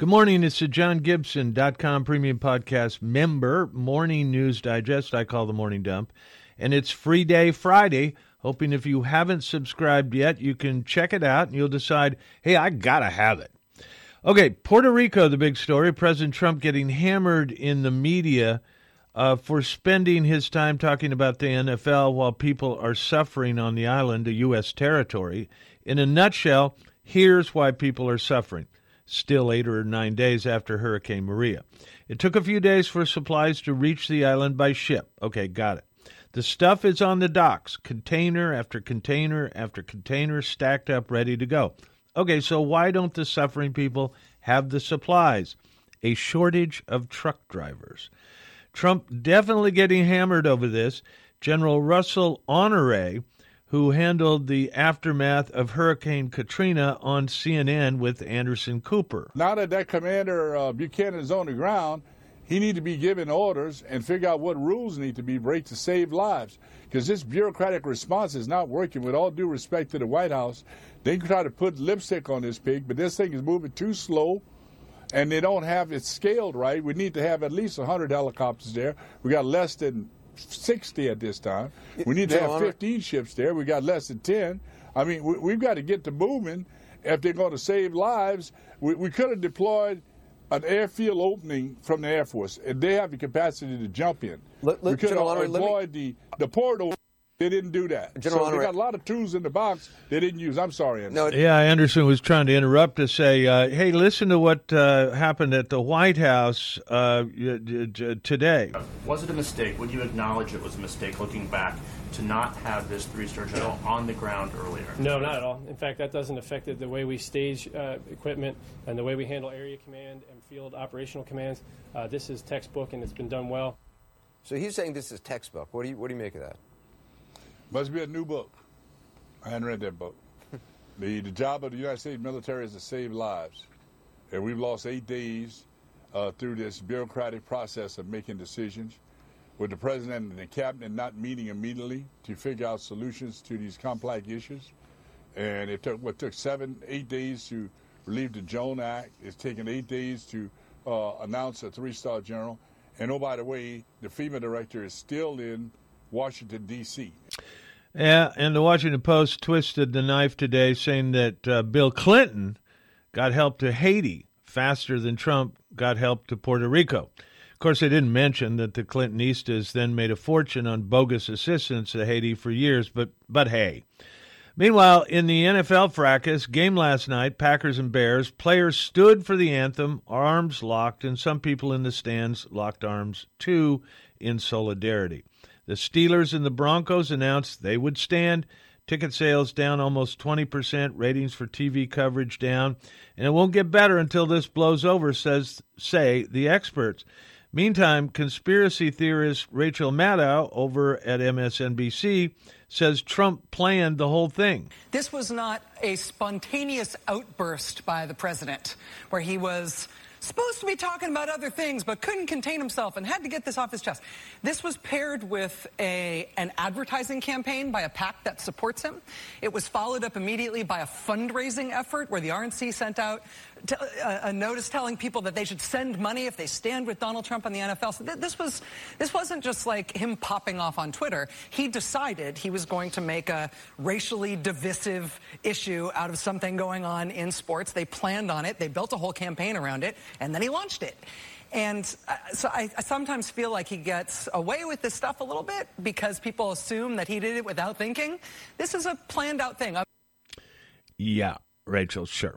Good morning. It's the JohnGibson.com Premium Podcast member Morning News Digest. I call the Morning Dump. And it's Free Day Friday. Hoping if you haven't subscribed yet, you can check it out and you'll decide, hey, I got to have it. Okay, Puerto Rico, the big story. President Trump getting hammered in the media for spending his time talking about the NFL while people are suffering on the island, a U.S. territory. In a nutshell, here's why people are suffering. Still 8 or 9 days after Hurricane Maria. It took a few days for supplies to reach the island by ship. Okay, got it. The stuff is on the docks, container after container after container stacked up, ready to go. Okay, so why don't the suffering people have the supplies? A shortage of truck drivers. Trump definitely getting hammered over this. General Russell Honore, who handled the aftermath of Hurricane Katrina on CNN with Anderson Cooper. Now that Commander Buchanan is on the ground, he needs to be given orders and figure out what rules need to be break to save lives. Because this bureaucratic response is not working. With all due respect to the White House, they can try to put lipstick on this pig, but this thing is moving too slow, and they don't have it scaled right. We need to have at least 100 helicopters there. We got less than 60 at this time. We need to have 15 ships there. We got less than 10. I mean, we've got to get to moving if they're going to save lives. We could have deployed an airfield opening from the Air Force, and they have the capacity to jump in. We could have employed the port opening. They didn't do that. So they got a lot of tools in the box they didn't use. I'm sorry, Anderson. Yeah, Anderson was trying to interrupt to say, hey, listen to what happened at the White House today. Was it a mistake? Would you acknowledge it was a mistake looking back to not have this three-star general on the ground earlier? No, not at all. In fact, that doesn't affect the way we stage equipment and the way we handle area command and field operational commands. This is textbook, and it's been done well. So he's saying this is textbook. What do you make of that? Must be a new book. I hadn't read that book. The job of the United States military is to save lives. And we've lost 8 days through this bureaucratic process of making decisions, with the president and the cabinet not meeting immediately to figure out solutions to these complex issues. And it took 8 days to relieve the Jones Act. It's taken 8 days to announce a 3-star general. And oh, by the way, the FEMA director is still in Washington, D.C. Yeah, and the Washington Post twisted the knife today, saying that Bill Clinton got help to Haiti faster than Trump got help to Puerto Rico. Of course, they didn't mention that the Clintonistas then made a fortune on bogus assistance to Haiti for years, but hey. Meanwhile, in the NFL fracas, game last night, Packers and Bears, players stood for the anthem, arms locked, and some people in the stands locked arms, too, in solidarity. The Steelers and the Broncos announced they would stand. Ticket sales down almost 20%, ratings for TV coverage down, and it won't get better until this blows over, say the experts. Meantime, conspiracy theorist Rachel Maddow over at MSNBC says Trump planned the whole thing. This was not a spontaneous outburst by the president where he was supposed to be talking about other things but couldn't contain himself and had to get this off his chest. This was paired with an advertising campaign by a PAC that supports him. It was followed up immediately by a fundraising effort where the RNC sent out a notice telling people that they should send money if they stand with Donald Trump on the NFL. So this wasn't just like him popping off on Twitter. He decided he was going to make a racially divisive issue out of something going on in sports. They planned on it. They built a whole campaign around it, and then he launched it. And so I sometimes feel like he gets away with this stuff a little bit because people assume that he did it without thinking. This is a planned out thing. Yeah, Rachel, sure.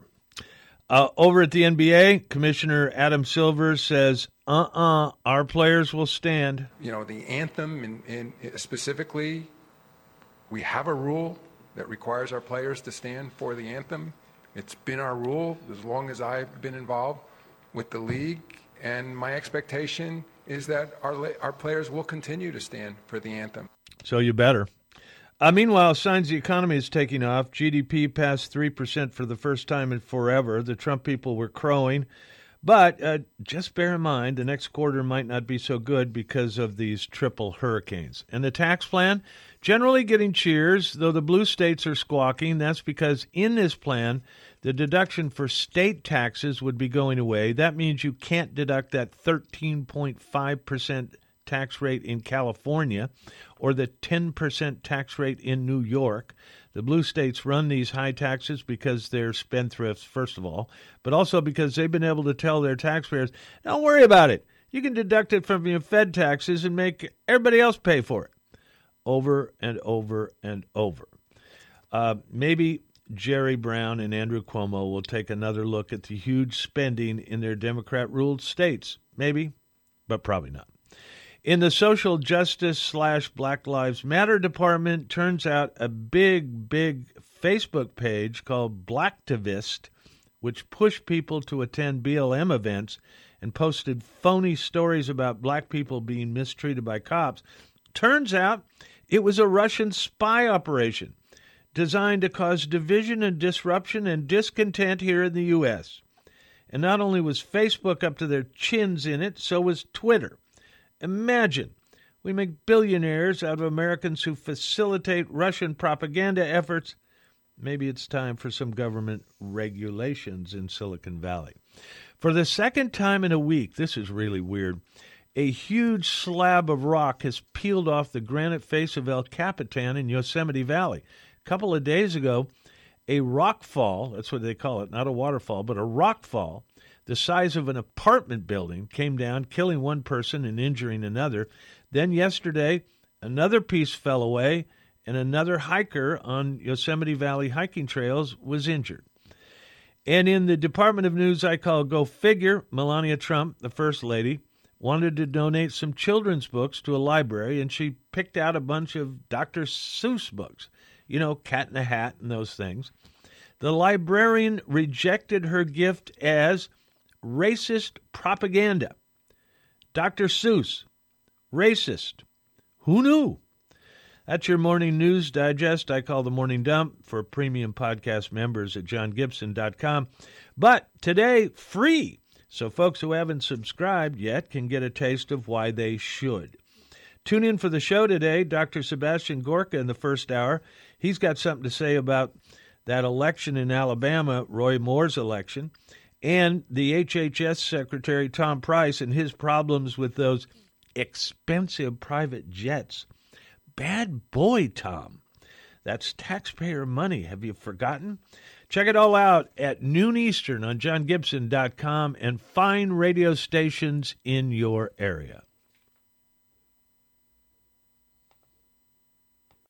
Over at the NBA, Commissioner Adam Silver says, our players will stand. You know, the anthem, and specifically, we have a rule that requires our players to stand for the anthem. It's been our rule as long as I've been involved with the league, and my expectation is that our players will continue to stand for the anthem. So you better. Meanwhile, signs the economy is taking off. GDP passed 3% for the first time in forever. The Trump people were crowing. But just bear in mind, the next quarter might not be so good because of these triple hurricanes. And the tax plan, generally getting cheers, though the blue states are squawking. That's because in this plan, the deduction for state taxes would be going away. That means you can't deduct that 13.5% tax rate in California or the 10% tax rate in New York. The blue states run these high taxes because they're spendthrifts, first of all, but also because they've been able to tell their taxpayers, don't worry about it. You can deduct it from your Fed taxes and make everybody else pay for it. Over and over and over. Maybe Jerry Brown and Andrew Cuomo will take another look at the huge spending in their Democrat-ruled states. Maybe, but probably not. In the social justice / Black Lives Matter department, turns out a big Facebook page called Blacktivist, which pushed people to attend BLM events and posted phony stories about black people being mistreated by cops. Turns out it was a Russian spy operation designed to cause division and disruption and discontent here in the U.S. And not only was Facebook up to their chins in it, so was Twitter. Imagine, we make billionaires out of Americans who facilitate Russian propaganda efforts. Maybe it's time for some government regulations in Silicon Valley. For the second time in a week, this is really weird, a huge slab of rock has peeled off the granite face of El Capitan in Yosemite Valley. A couple of days ago, a rockfall, that's what they call it, not a waterfall, but a rockfall, the size of an apartment building, came down, killing one person and injuring another. Then yesterday, another piece fell away, and another hiker on Yosemite Valley hiking trails was injured. And in the Department of News I call Go Figure, Melania Trump, the First Lady, wanted to donate some children's books to a library, and she picked out a bunch of Dr. Seuss books. You know, Cat in the Hat and those things. The librarian rejected her gift as racist propaganda. Dr. Seuss, racist. Who knew? That's your morning news digest I call the Morning Dump for premium podcast members at johngibson.com. But today, free. So folks who haven't subscribed yet can get a taste of why they should. Tune in for the show today. Dr. Sebastian Gorka in the first hour. He's got something to say about that election in Alabama, Roy Moore's election, and the HHS Secretary Tom Price and his problems with those expensive private jets. Bad boy, Tom. That's taxpayer money. Have you forgotten? Check it all out at noon Eastern on johngibson.com and find radio stations in your area.